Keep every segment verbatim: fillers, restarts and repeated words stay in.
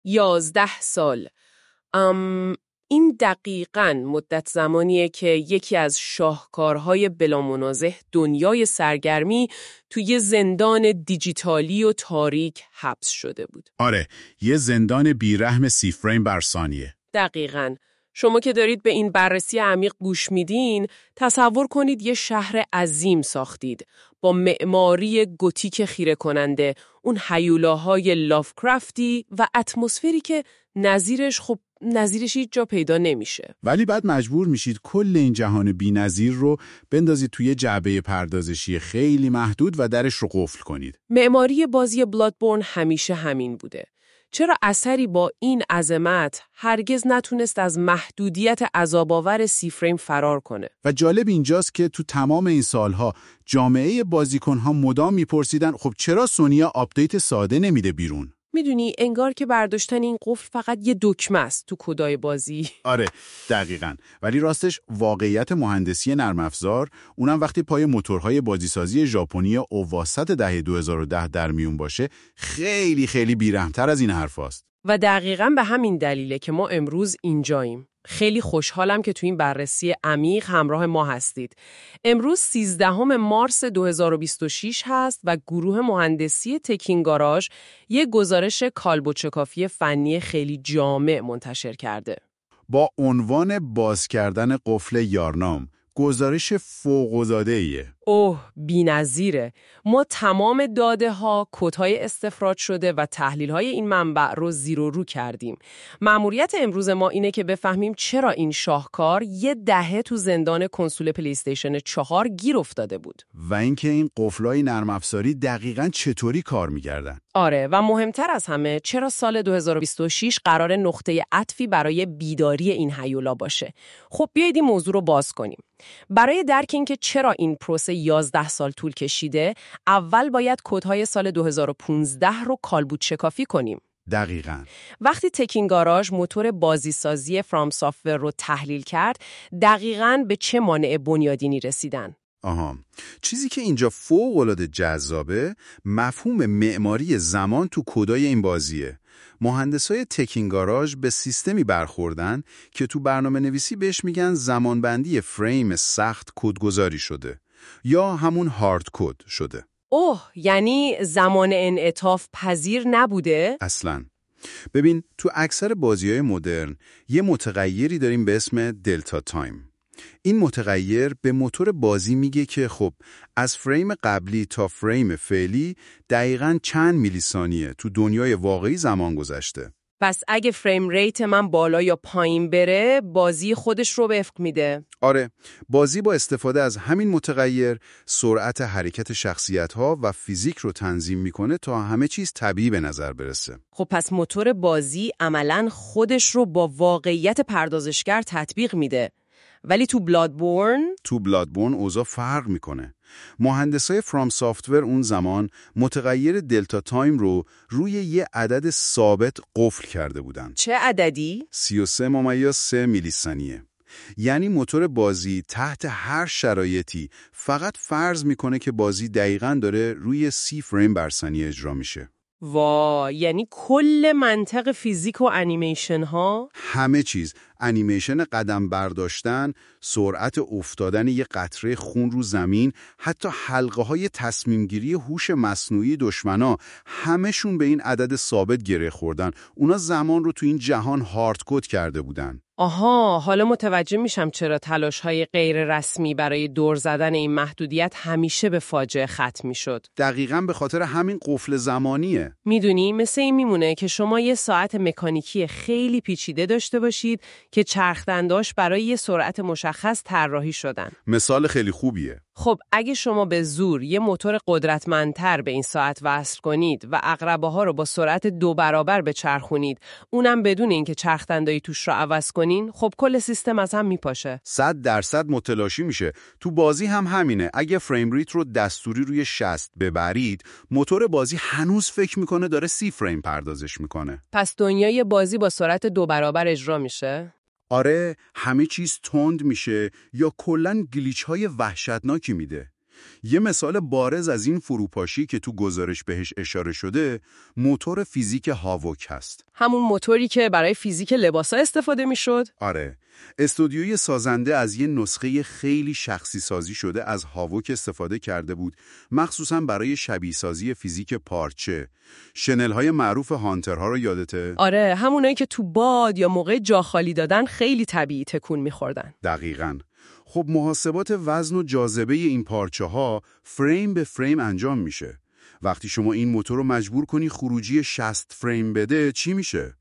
یازده سال. ام این دقیقاً مدت زمانیه که یکی از شاهکارهای بلامنازع دنیای سرگرمی توی زندان دیجیتالی و تاریک حبس شده بود. آره، یه زندان بیرحم سی فریم بر ثانیه. دقیقاً. شما که دارید به این بررسی عمیق گوش میدین، تصور کنید یه شهر عظیم ساختید با معماری گوتیک خیره کننده، اون هیولاهای لافکرافتی و اتمسفری که نظیرش خب نظیرش هیچ جا پیدا نمیشه. ولی بعد مجبور میشید کل این جهان بی‌نظیر رو بندازید توی جعبه پردازشی خیلی محدود و درش رو قفل کنید. معماری بازی بلادبورن همیشه همین بوده. چرا اثری با این عظمت هرگز نتونست از محدودیت عذاب‌آور سی فریم فرار کنه؟ و جالب اینجاست که تو تمام این سالها جامعه بازیکن‌ها مدام میپرسیدن خب چرا سونیا آپدیت ساده نمیده بیرون؟ میدونی انگار که برداشتن این قفل فقط یه دکمه است تو کدای بازی. آره دقیقاً. ولی راستش واقعیت مهندسی نرم افزار، اونم وقتی پای موتورهای بازیسازی ژاپنی اواسط دهه دو هزار و ده در میون باشه، خیلی خیلی بیرحم‌تر از این حرفاست. و دقیقاً به همین دلیله که ما امروز اینجاییم. خیلی خوشحالم که تو این بررسی عمیق همراه ما هستید. امروز سیزدهم مارس دو هزار و بیست و شش هست و گروه مهندسی تکین گاراژ یک گزارش کالبدشکافی فنی خیلی جامع منتشر کرده. با عنوان باز کردن قفل یارنام، گزارش فوق‌العاده‌ایه. اوه بی‌نظیره. ما تمام داده ها، کدهای استفراغ شده و تحلیل های این منبع رو زیر و رو کردیم. مأموریت امروز ما اینه که بفهمیم چرا این شاهکار یه دهه تو زندان کنسول پلی استیشن چهار گیر افتاده بود. و اینکه این قفلای نرم افزاری دقیقاً چطوری کار می‌کردن. آره و مهمتر از همه چرا سال دو هزار و بیست و شش قرار نقطه عطفی برای بیداری این هیولا باشه. خب بیایید این موضوع رو باز کنیم. برای درک اینکه چرا این پروسه یازده سال طول کشیده، اول باید کدهای سال دو هزار و پانزده رو کالبد شکافی کنیم. دقیقاً. وقتی تکین گاراژ موتور بازیسازی فرام سافتور رو تحلیل کرد، دقیقاً به چه مانع بنیادینی رسیدن؟ آها، چیزی که اینجا فوق‌العاده جذابه، مفهوم معماری زمان تو کدای این بازیه. مهندسای تکین گاراژ به سیستمی برخوردن که تو برنامه نویسی بهش میگن زمانبندی فریم سخت کدگذاری شده یا همون هارد کد شده. اوه، یعنی زمان انعطاف پذیر نبوده؟ اصلاً. ببین، تو اکثر بازی‌های مدرن یه متغیری داریم به اسم دلتا تایم. این متغیر به موتور بازی میگه که خب از فریم قبلی تا فریم فعلی دقیقاً چند میلی ثانیه تو دنیای واقعی زمان گذشته. پس اگه فریم ریت من بالا یا پایین بره، بازی خودش رو وفق میده. آره، بازی با استفاده از همین متغیر سرعت حرکت شخصیت‌ها و فیزیک رو تنظیم میکنه تا همه چیز طبیعی به نظر برسه. خب پس موتور بازی عملاً خودش رو با واقعیت پردازشگر تطبیق میده. ولی تو بلادبورن تو بلادبورن اوضاع فرق میکنه. مهندسای فرام سافتور اون زمان متغیر دلتا تایم رو روی یه عدد ثابت قفل کرده بودن. چه عددی؟ سی و سه ممیز سه میلی ثانیه. یعنی موتور بازی تحت هر شرایطی فقط فرض میکنه که بازی دقیقاً داره روی سی فریم بر ثانیه اجرا میشه. وای، یعنی کل منطق فیزیک و انیمیشن ها؟ همه چیز، انیمیشن قدم برداشتن، سرعت افتادن یه قطره خون رو زمین، حتی حلقه های تصمیم گیری هوش مصنوعی دشمنا، همشون به این عدد ثابت گره خوردن. اونا زمان رو تو این جهان هارد کد کرده بودن. آها، حالا متوجه میشم چرا تلاش‌های غیر رسمی برای دور زدن این محدودیت همیشه به فاجعه ختم میشد. دقیقاً به خاطر همین قفل زمانیه. میدونی مثل این میمونه که شما یه ساعت مکانیکی خیلی پیچیده داشته باشید که چرخدنداش برای یه سرعت مشخص طراحی شدن. مثال خیلی خوبیه. خب اگه شما به زور یه موتور قدرتمندتر به این ساعت وصل کنید و عقربه ها رو با سرعت دو برابر بچرخونید، اونم بدون اینکه چرخدندایی توش رو عوض کنین، خب کل سیستم از هم میپاشه. صد درصد متلاشی میشه. تو بازی هم همینه. اگه فریم ریت رو دستوری روی شصت ببرید، موتور بازی هنوز فکر میکنه داره سی فریم پردازش میکنه. پس دنیای بازی با سرعت دو برابر اجرا میشه؟ آره، همه چیز تند میشه یا کلاً گلیچ های وحشتناکی میده. یه مثال بارز از این فروپاشی که تو گزارش بهش اشاره شده، موتور فیزیک هاووک هست. همون موتوری که برای فیزیک لباسا استفاده میشد؟ آره. استودیوی سازنده از یه نسخه خیلی شخصی سازی شده از هاووک استفاده کرده بود، مخصوصاً برای شبیه سازی فیزیک پارچه. شنل‌های معروف هانترها رو یادته؟ آره، همونایی که تو باد یا موقع جا خالی دادن خیلی طبیعی تکون می‌خوردن. دقیقاً. خب محاسبات وزن و جاذبه این پارچه ها فریم به فریم انجام میشه. وقتی شما این موتور رو مجبور کنی خروجی شصت فریم بده، چی میشه؟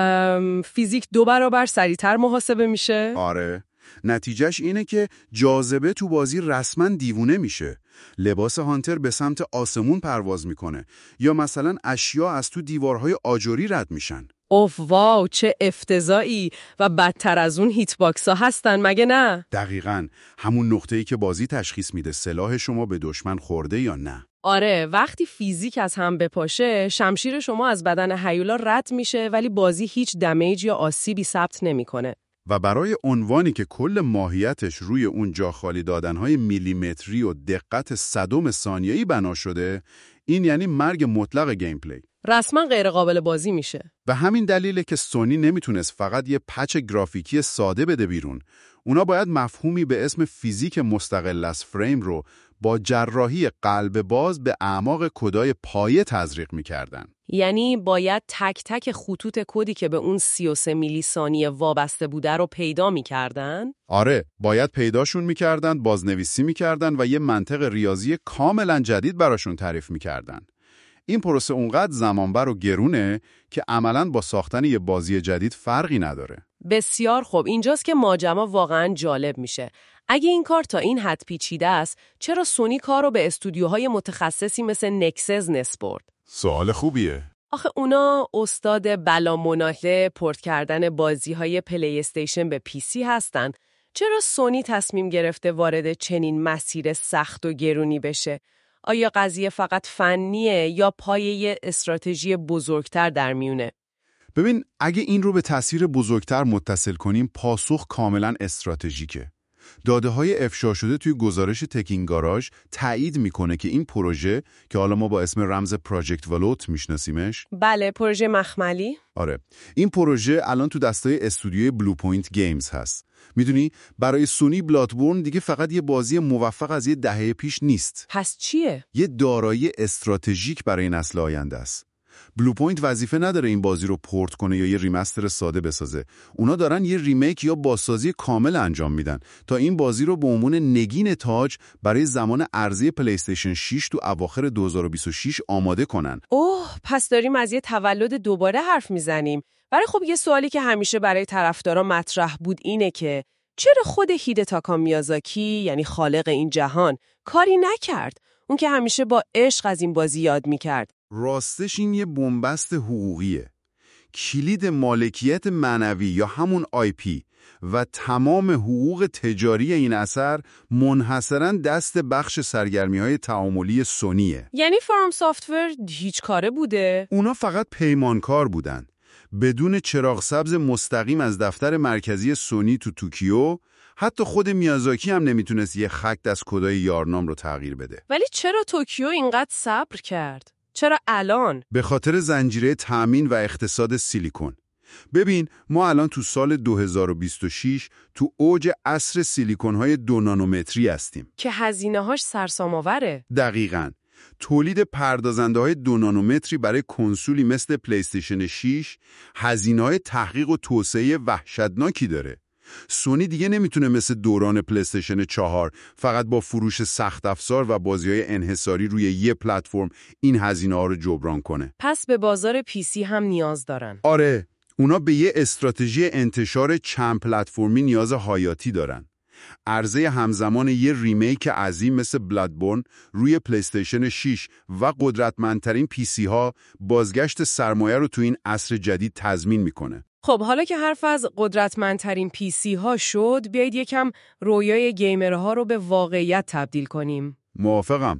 ام، فیزیک دو برابر سریعتر محاسبه میشه؟ آره. نتیجهش اینه که جاذبه تو بازی رسما دیوونه میشه. لباس هانتر به سمت آسمون پرواز میکنه یا مثلا اشیا از تو دیوارهای آجری رد میشن. اوف واو، چه افتضاحی! و بدتر از اون هیت باکس ها هستن مگه نه؟ دقیقاً، همون نقطه‌ای که بازی تشخیص میده سلاح شما به دشمن خورده یا نه. آره، وقتی فیزیک از هم بپاشه، شمشیر شما از بدن هیولا رد میشه ولی بازی هیچ دمیج یا آسیبی ثبت نمیکنه. و برای عنوانی که کل ماهیتش روی اون جا خالی دادنهای میلیمتری و دقت صدم ثانیه‌ای بنا شده، این یعنی مرگ مطلق گیم پلی. رسما غیر قابل بازی میشه. و همین دلیله که سونی نمیتونست فقط یه پچ گرافیکی ساده بده بیرون. اونا باید مفهومی به اسم فیزیک مستقل از فریم رو با جراحی قلب باز به اعماق کدای پایه تزریق میکردن. یعنی باید تک تک خطوط کدی که به اون سی و سه میلی ثانیه وابسته بوده رو پیدا میکردن؟ آره، باید پیداشون میکردن، بازنویسی میکردن و یه منطق ریاضی کاملا جدید براشون تعریف میکردن. این پروسه اونقدر زمانبر و گرونه که عملاً با ساختن یه بازی جدید فرقی نداره. بسیار خوب، اینجاست که ماجرا واقعاً جالب میشه. اگه این کار تا این حد پیچیده است، چرا سونی کار رو به استودیوهای متخصصی مثل نکسس نسپرد؟ سوال خوبیه. آخه اونا استاد بلا مناله پورت کردن بازی‌های پلی استیشن به پی سی هستن. چرا سونی تصمیم گرفته وارد چنین مسیر سخت و گرونی بشه؟ آیا قضیه فقط فنیه یا پایه استراتژی بزرگتر در میونه؟ ببین، اگه این رو به تاثیر بزرگتر متصل کنیم، پاسخ کاملا استراتژیکه. داده‌های افشا شده توی گزارش تکین گاراژ تایید میکنه که این پروژه که حالا ما با اسم رمز پراجکت والوت میشناسیمش، بله، پروژه مخملی. آره، این پروژه الان تو دستای استودیوی بلو پوینت گیمز هست. میدونی برای سونی بلادبورن دیگه فقط یه بازی موفق از یه دهه پیش نیست. پس چیه؟ یه دارایی استراتژیک برای نسل آینده است. بلو پوینت وظیفه نداره این بازی رو پورت کنه یا یه ریمستر ساده بسازه. اونا دارن یه ریمیک یا بازسازی کامل انجام میدن تا این بازی رو به عنوان نگین تاج برای زمان عرضه پلی استیشن شش تو اواخر دو هزار و بیست و شش آماده کنن. اوه، پس داریم از یه تولد دوباره حرف میزنیم. ولی خب یه سوالی که همیشه برای طرفدارا مطرح بود اینه که چرا خود هیدتاکا میازاکی، یعنی خالق این جهان، کاری نکرد؟ اون که همیشه با عشق از این بازی یاد میکرد. راستش این یه بنبست حقوقیه. کلید مالکیت معنوی یا همون آی پی و تمام حقوق تجاری این اثر منحصراً دست بخش سرگرمی‌های تعاملی سونیه. یعنی فرام سافتور هیچ کاره بوده؟ اونا فقط پیمانکار بودن. بدون چراغ سبز مستقیم از دفتر مرکزی سونی تو توکیو، حتی خود میازاکی هم نمیتونست یه خط از کدای یارنام رو تغییر بده. ولی چرا توکیو اینقدر صبر کرد؟ چرا الان؟ به خاطر زنجیره تأمین و اقتصاد سیلیکون. ببین، ما الان تو سال دو هزار و بیست و شش تو اوج عصر سیلیکون‌های دو نانومتری هستیم که هزینه‌هاش سرسام‌آوره. دقیقاً. تولید پردازنده‌های دو نانومتری برای کنسولی مثل پلی استیشن شش هزینه‌های تحقیق و توسعه وحشتناکی داره. سونی دیگه نمیتونه مثل دوران پلی استیشن چهار فقط با فروش سخت افزار و بازی‌های انحصاری روی یه پلتفرم این هزینه‌ها رو جبران کنه. پس به بازار پی سی هم نیاز دارن. آره، اونا به یه استراتژی انتشار چند پلتفرمی نیاز حیاتی دارن. عرضه همزمان یه ریمیک عظیم مثل بلادبورن روی پلی استیشن شش و قدرتمندترین پی سی ها بازگشت سرمایه رو تو این عصر جدید تضمین میکنه. خب حالا که حرف از قدرتمندترین پی سی ها شد، بیایید یکم رویای گیمرها رو به واقعیت تبدیل کنیم. موافقم.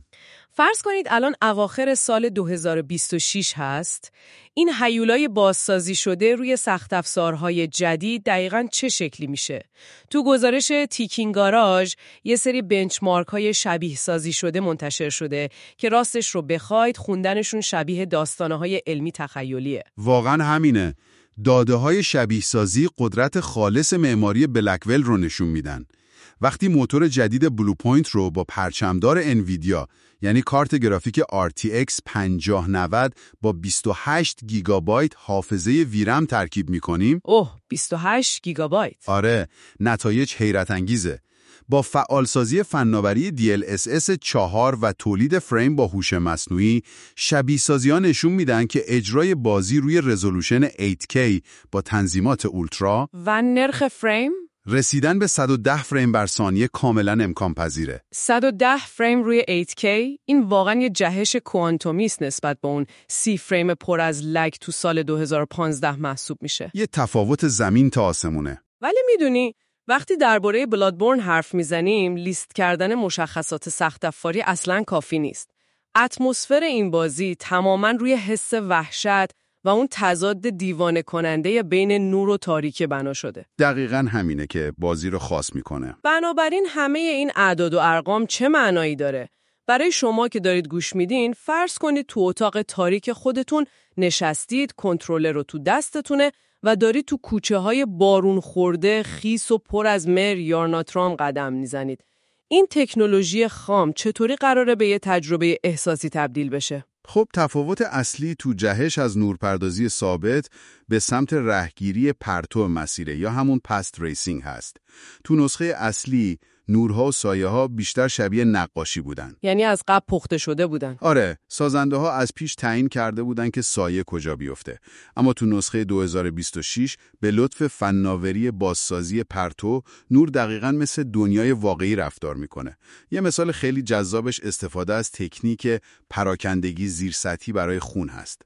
فرض کنید الان اواخر سال دو هزار و بیست و شش هست. این هیولای بازسازی شده روی سخت افزارهای جدید دقیقاً چه شکلی میشه؟ تو گزارش تیکینگ گاراژ یه سری بنچمارک های شبیه سازی شده منتشر شده که راستش رو بخواید خوندنشون شبیه داستانه های علمی تخیلیه. واقعاً همینه. داده های شبیه سازی قدرت خالص معماری بلکول رو نشون میدن. وقتی موتور جدید بلو پوینت رو با پرچمدار انویدیا یعنی کارت گرافیک آر تی اکس پنجاه نود با بیست و هشت گیگابایت حافظه ویرم ترکیب می‌کنیم، اوه بیست و هشت گیگابایت. آره، نتایج حیرت انگیزه. با فعالسازی فناوری دی ال اس اس چهار و تولید فریم با هوش مصنوعی، شبیه سازی‌ها نشون میدن که اجرای بازی روی رزولوشن هشت کی با تنظیمات اولترا و نرخ فریم رسیدن به صد و ده فریم بر ثانیه کاملا امکان پذیره. صد و ده فریم روی هشت کی این واقعا یه جهش کوانتومی است نسبت به اون سی فریم پر از لگ تو سال دو هزار و پانزده محسوب میشه. یه تفاوت زمین تا آسمونه. ولی میدونی وقتی درباره بلادبورن حرف میزنیم لیست کردن مشخصات سخت افزاری اصلاً کافی نیست. اتمسفر این بازی تماماً روی حس وحشت و اون تضاد دیوانه کننده بین نور و تاریکی بنا شده. دقیقاً همینه که بازی رو خاص میکنه. بنابراین همه این اعداد و ارقام چه معنایی داره؟ برای شما که دارید گوش میدین، فرض کنید تو اتاق تاریک خودتون نشستید، کنترلر رو تو دستتونه و دارید تو کوچه های بارون خورده، خیس و پر از مر یا ناترام قدم میزنید. این تکنولوژی خام چطوری قراره به یه تجربه احساسی تبدیل بشه؟ خب تفاوت اصلی تو جهش از نورپردازی ثابت به سمت رهگیری پرتو مسیره یا همون پست ریسینگ هست. تو نسخه اصلی نورها و سایه ها بیشتر شبیه نقاشی بودن. یعنی از قبل پخته شده بودن. آره، سازنده ها از پیش تعیین کرده بودن که سایه کجا بیفته. اما تو نسخه دو هزار و بیست و شش به لطف فناوری بازسازی پرتو، نور دقیقاً مثل دنیای واقعی رفتار میکنه. یه مثال خیلی جذابش استفاده از تکنیک پراکندگی زیرسطحی برای خون هست.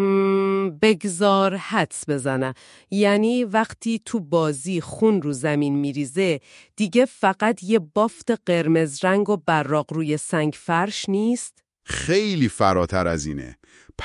مم، بگذار حدس بزنه. یعنی وقتی تو بازی خون رو زمین میریزه دیگه فقط یه بافت قرمز رنگ و براق روی سنگ فرش نیست؟ خیلی فراتر از اینه.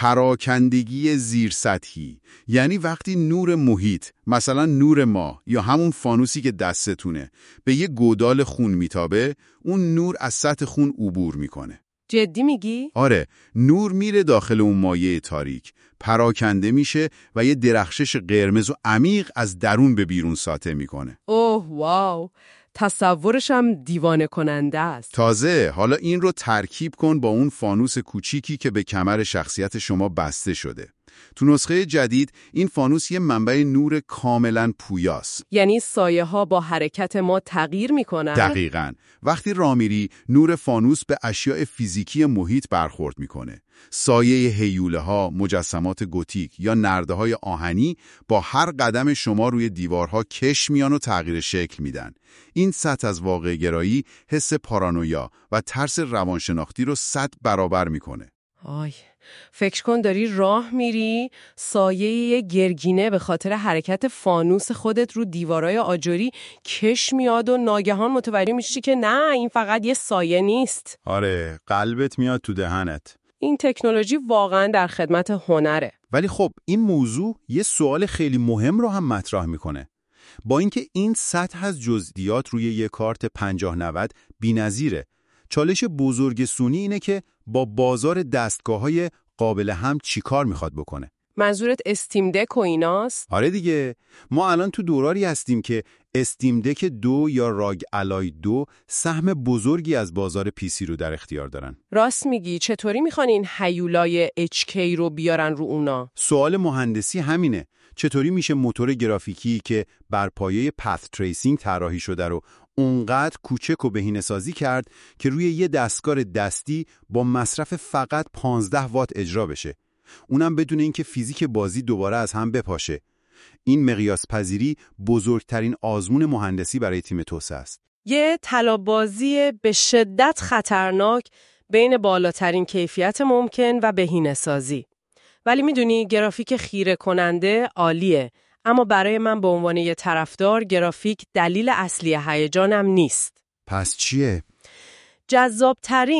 پراکندگی زیرسطحی یعنی وقتی نور محیط، مثلا نور ماه یا همون فانوسی که دستتونه، به یه گودال خون میتابه، اون نور از سطح خون عبور میکنه. جدی میگی؟ آره، نور میره داخل اون مایع تاریک، پراکنده میشه و یه درخشش قرمز و عمیق از درون به بیرون ساطع میکنه. اوه واو، تصورش هم دیوانه کننده است. تازه حالا این رو ترکیب کن با اون فانوس کوچیکی که به کمر شخصیت شما بسته شده. تو نسخه جدید این فانوس یه منبع نور کاملا پویاست. یعنی سایه ها با حرکت ما تغییر میکنن؟ دقیقاً. وقتی راه میری نور فانوس به اشیاء فیزیکی محیط برخورد میکنه. سایه هیوله ها، مجسمات گوتیک یا نرده های آهنی با هر قدم شما روی دیوارها کش میان و تغییر شکل میدن. این سطح از واقع گرایی حس پارانویا و ترس روانشناختی رو صد برابر میکنه. آی، فکر کن داری راه میری، سایه یه گرگینه به خاطر حرکت فانوس خودت رو دیوارای آجری کش میاد و ناگهان متوجه میشی که نه، این فقط یه سایه نیست. آره، قلبت میاد تو دهنت. این تکنولوژی واقعا در خدمت هنره. ولی خب این موضوع یه سوال خیلی مهم رو هم مطرح میکنه. با اینکه این سطح از جزئیات روی یه کارت پنجاه نود بی‌نظیره، چالش بزرگ سونی اینه که با بازار دستگاه‌های قابل هم چی کار میخواد بکنه؟ منظورت استیم دک و ایناست؟ آره دیگه، ما الان تو دوراری هستیم که استیم دک دو یا راگ الای دو سهم بزرگی از بازار پی سی رو در اختیار دارن. راست میگی، چطوری میخوان این هیولای اچ کی رو بیارن رو اونا؟ سوال مهندسی همینه. چطوری میشه موتور گرافیکی که بر پایه پث تریسینگ طراحی شده رو اونقدر کوچک و بهینه‌سازی کرد که روی یه دستگاه دستی با مصرف فقط پانزده وات اجرا بشه، اونم بدون اینکه فیزیک بازی دوباره از هم بپاشه. این مقیاس پذیری بزرگترین آزمون مهندسی برای تیم توسعه است. یه طلابازی به شدت خطرناک بین بالاترین کیفیت ممکن و بهینه‌سازی. ولی میدونی گرافیک خیره کننده عالیه، اما برای من به عنوان یه طرفدار گرافیک دلیل اصلی هیجانم نیست. پس چیه؟ جذابترین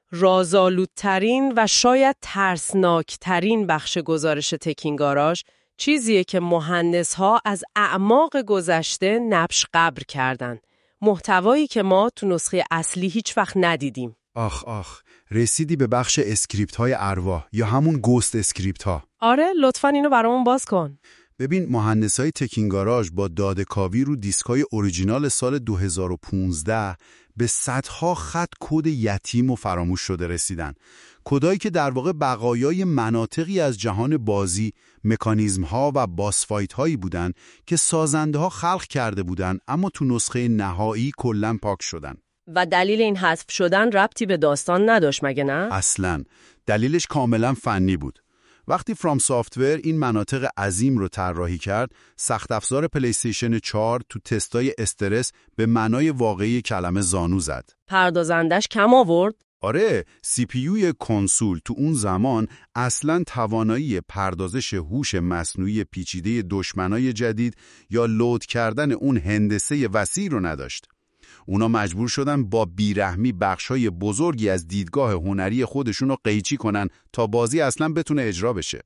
رازآلودترین و شاید ترسناکترین بخش گزارش تکین گاراژ چیزیه که مهندس‌ها از اعماق گذشته نبش قبر کردن. محتوایی که ما تو نسخه اصلی هیچ وقت ندیدیم. آخ آخ، رسیدی به بخش اسکریپت های ارواح یا همون گوست اسکریپت ها. آره، لطفاً اینو برامون باز کن. ببین، مهندسای تکین گاراژ با داده‌کاوی رو دیسکای اوریجینال سال دو هزار و پانزده به صدها خط کد یتیم و فراموش شده رسیدن. کدایی که در واقع بقایای مناطقی از جهان بازی، مکانیزم‌ها و باس فایت هایی بودن که سازنده‌ها خلق کرده بودن اما تو نسخه نهایی کلاً پاک شدن. و دلیل این حذف شدن ربطی به داستان نداشت مگه نه؟ اصلاً. دلیلش کاملاً فنی بود. وقتی فرام سافتور این مناطق عظیم رو طراحی کرد، سخت افزار پلی استیشن چهار تو تستای استرس به معنای واقعی کلمه زانو زد. پردازندش کم آورد؟ آره، سی پی یوی کنسول تو اون زمان اصلاً توانایی پردازش هوش مصنوعی پیچیده دشمنای جدید یا لود کردن اون هندسه وسیع رو نداشت. اونا مجبور شدن با بیرحمی بخشای بزرگی از دیدگاه هنری خودشون رو قیچی کنن تا بازی اصلاً بتونه اجرا بشه.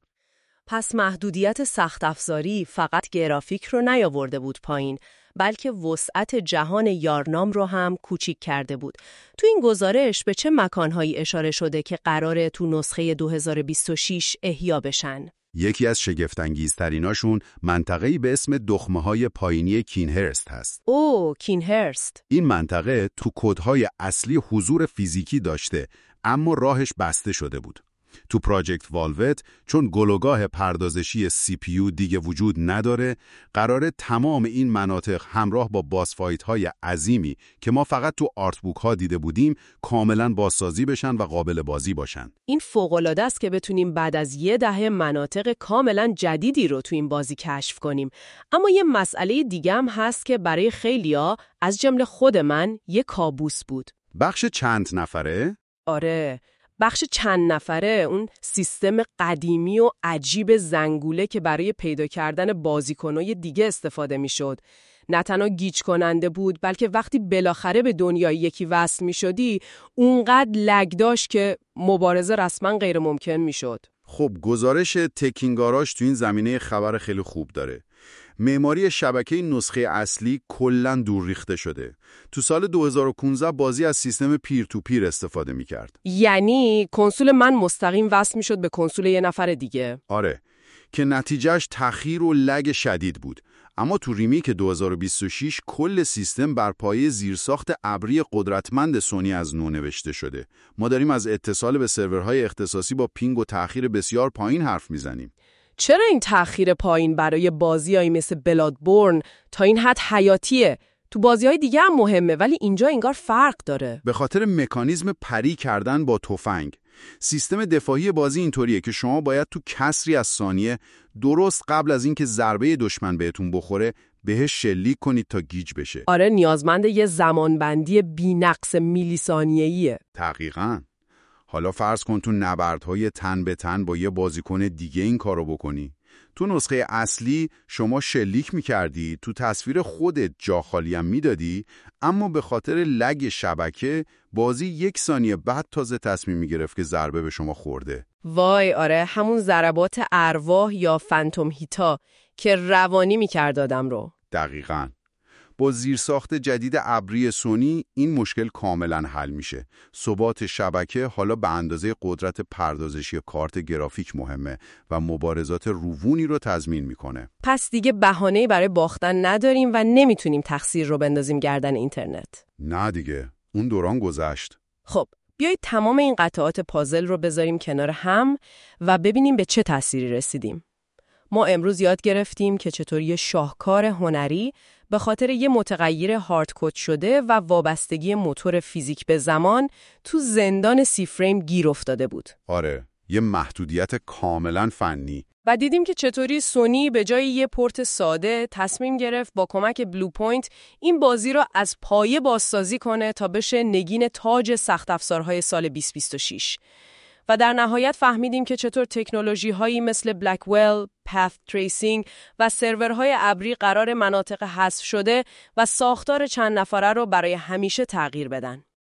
پس محدودیت سخت افزاری فقط گرافیک رو نیاورده بود پایین، بلکه وسعت جهان یارنام رو هم کوچیک کرده بود. تو این گزارش به چه مکانهایی اشاره شده که قراره تو نسخه دو هزار و بیست و شش احیا بشن؟ یکی از شگفت‌انگیزتریناشون منطقه‌ای به اسم دخمه‌های پایینی کینهرست هست. اوه، کینهرست. این منطقه تو کدهای اصلی حضور فیزیکی داشته، اما راهش بسته شده بود. تو پراجکت والوت چون گلوگاه پردازشی سی پی یو دیگه وجود نداره، قراره تمام این مناطق همراه با باس فایت های عظیمی که ما فقط تو آرت بوک ها دیده بودیم کاملا بازسازی بشن و قابل بازی باشن. این فوق‌العاده است که بتونیم بعد از یه دهه مناطق کاملا جدیدی رو تو این بازی کشف کنیم. اما یه مسئله دیگه هم هست که برای خیلیا از جمله خود من یه کابوس بود. بخش چند نفره؟ آره، بخش چند نفره، اون سیستم قدیمی و عجیب زنگوله که برای پیدا کردن بازیکنای دیگه استفاده میشد. نه تنها گیج کننده بود، بلکه وقتی بالاخره به دنیای یکی وصل میشدی، اونقدر لگ داشت که مبارزه رسما غیر ممکن میشد. خب، گزارش تکین گاراژ تو این زمینه خبر خیلی خوب داره. معماری شبکه نسخه اصلی کلاً دور ریخته شده. تو سال دو هزار و پانزده بازی از سیستم پیر تو پیر استفاده می‌کرد. یعنی کنسول من مستقیم وصل می‌شد به کنسول یه نفر دیگه. آره، که نتیجهش تأخیر و لگ شدید بود. اما تو ریمیک دو هزار و بیست و شش کل سیستم بر پایه زیرساخت ابری قدرتمند سونی از نو نوشته شده. ما داریم از اتصال به سرورهای اختصاصی با پینگ و تأخیر بسیار پایین حرف میزنیم. چرا این تأخیر پایین برای بازیایی مثل بلادبورن تا این حد حیاتیه؟ تو بازی‌های دیگه هم مهمه، ولی اینجا انگار فرق داره. به خاطر مکانیزم پری کردن با تفنگ. سیستم دفاعی بازی اینطوریه که شما باید تو کسری از ثانیه درست قبل از اینکه ضربه دشمن بهتون بخوره بهش شلیک کنید تا گیج بشه. آره، نیازمند یه زمانبندی بی‌نقص میلی ثانیه‌ایه. دقیقاً. حالا فرض کن تو نبردهای تن به تن با یه بازیکن دیگه این کارو بکنی. تو نسخه اصلی شما شلیک میکردی، تو تصویر خودت جا خالی هم میدادی، اما به خاطر لگ شبکه بازی یک ثانیه بعد تازه تصمیم میگرفت که ضربه به شما خورده. وای آره، همون ضربات ارواح یا فانتوم هیتا که روانی میکرد آدم رو. دقیقاً. با زیرساخت جدید ابری سونی این مشکل کاملا حل میشه. ثبات شبکه حالا به اندازه قدرت پردازشی کارت گرافیک مهمه و مبارزات روونی رو تضمین میکنه. پس دیگه بهانه‌ای برای باختن نداریم و نمیتونیم تقصیر رو بندازیم گردن اینترنت. نه دیگه، اون دوران گذشت. خب، بیایید تمام این قطعات پازل رو بذاریم کنار هم و ببینیم به چه تأثیری رسیدیم. ما امروز یاد گرفتیم که چطور یه شاهکار هنری به خاطر یه متغیر هارد کد شده و وابستگی موتور فیزیک به زمان تو زندان سی فریم گیر افتاده بود. آره، یه محدودیت کاملا فنی. و دیدیم که چطوری سونی به جای یه پورت ساده تصمیم گرفت با کمک بلو پوینت این بازی رو از پایه بازسازی کنه تا بشه نگین تاج سخت افزارهای سال بیست بیست و شش. و در نهایت فهمیدیم که چطور تکنولوژی هایی مثل بلکویل، پث تریسینگ و سرورهای ابری قرار مناطق حذف شده و ساختار چند نفره رو برای همیشه تغییر بدن.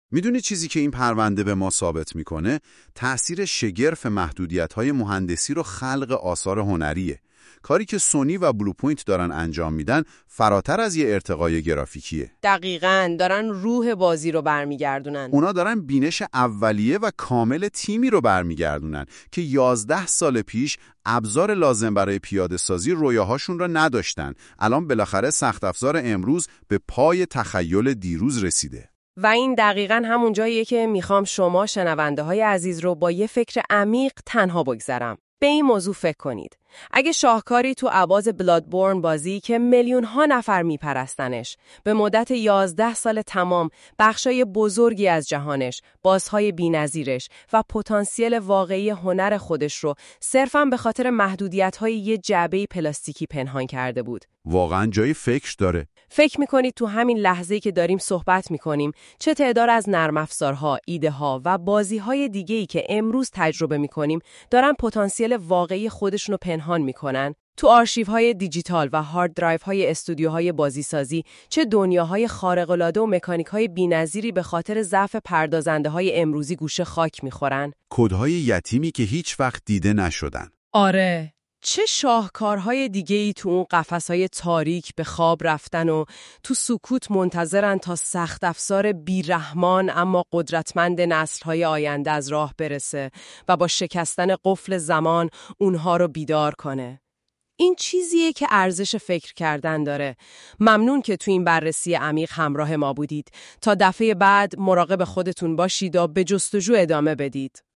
میدونی چیزی که این پرونده به ما ثابت میکنه؟ تأثیر شگرف محدودیت‌های مهندسی رو خلق آثار هنریه. کاری که سونی و بلوپوینت دارن انجام میدن فراتر از یه ارتقای گرافیکیه. دقیقاً دارن روح بازی رو برمیگردونن. اونا دارن بینش اولیه و کامل تیمی رو برمیگردونن که یازده سال پیش ابزار لازم برای پیاده سازی رویاهاشون را نداشتن. الان بالاخره سخت افزار امروز به پای تخیل دیروز رسیده. و این دقیقاً همون جاییه که میخوام شما شنونده های عزیز رو با یه فکر عمیق تنها بگذارم. به این موضوع فکر کنید. اگه شاهکاری تو اواز بلادبورن بازی که میلیون ها نفر میپرستنش، به مدت یازده سال تمام بخشای بزرگی از جهانش، بازهای بی‌نظیرش و پتانسیل واقعی هنر خودش رو صرفاً به خاطر محدودیت‌های یه جعبه پلاستیکی پنهان کرده بود. واقعاً جای فکر داره. فکر میکنید تو همین لحظه‌ای که داریم صحبت میکنیم چه تعداد از نرم افزارها، ایده ها و بازی‌های دیگه‌ای که امروز تجربه میکنیم دارن پتانسیل واقعی خودشون رو پنهان میکنن؟ تو آرشیوهای دیجیتال و هارد درایوهای استودیوهای بازیسازی چه دنیاهای خارق‌العاده و مکانیک‌های بی‌نظیری به خاطر ضعف پردازنده‌های امروزی گوشه خاک میخورن؟ کدهای یتیمی که هیچ وقت دیده نشدن. آره. چه شاهکارهای دیگه‌ای تو اون قفس‌های تاریک به خواب رفتن و تو سکوت منتظرن تا سخت افزار بیرحمان اما قدرتمند نسل‌های آینده از راه برسه و با شکستن قفل زمان اونها رو بیدار کنه. این چیزیه که ارزش فکر کردن داره. ممنون که تو این بررسی عمیق همراه ما بودید. تا دفعه بعد مراقب خودتون باشید و به جستجو ادامه بدید.